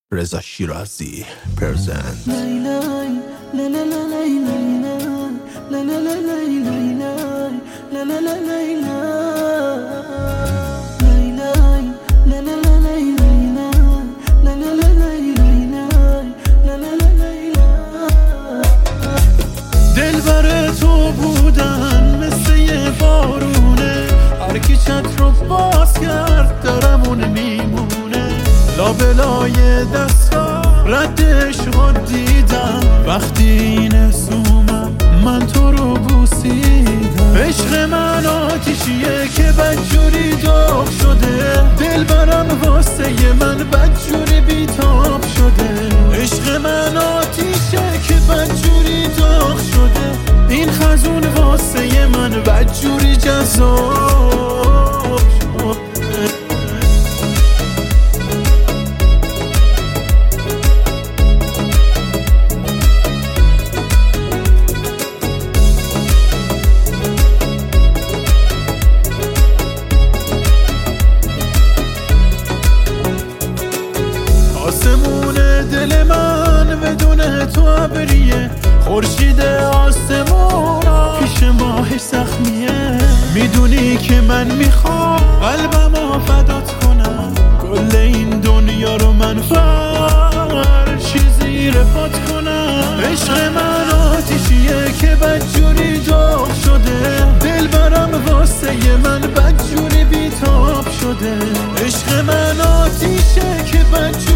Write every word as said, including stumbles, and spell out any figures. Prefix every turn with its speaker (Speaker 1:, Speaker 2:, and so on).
Speaker 1: رضا شیرازی پرزنت.
Speaker 2: دلبر تو بودن مثل یه بارونه، هرکی چت رو باز کرد درمون میمونه. لابلای دستا ردش ها دیدم، وقتی این اسومم من تو رو بوسیدم. عشق من آتیشیه که بدجوری داغ شده، دلبرم واسه من بدجوری بیتاب شده. عشق من آتیشه که بدجوری داغ شده، این خزون واسه من بدجوری جذاب شده. آسمون دل من بدون تو ابریه، خورشید آسمونا پیش ماهش زخمیه. میدونی که من میخوام قلبمو فدات کنم، کل این دنیا رو من فرشی زیر پات کنم. عشق من آتیشیه که بدجوری داغ شده، دلبرم واسه من بدجوری بیتاب شده. عشق من آتیشه که بدجوری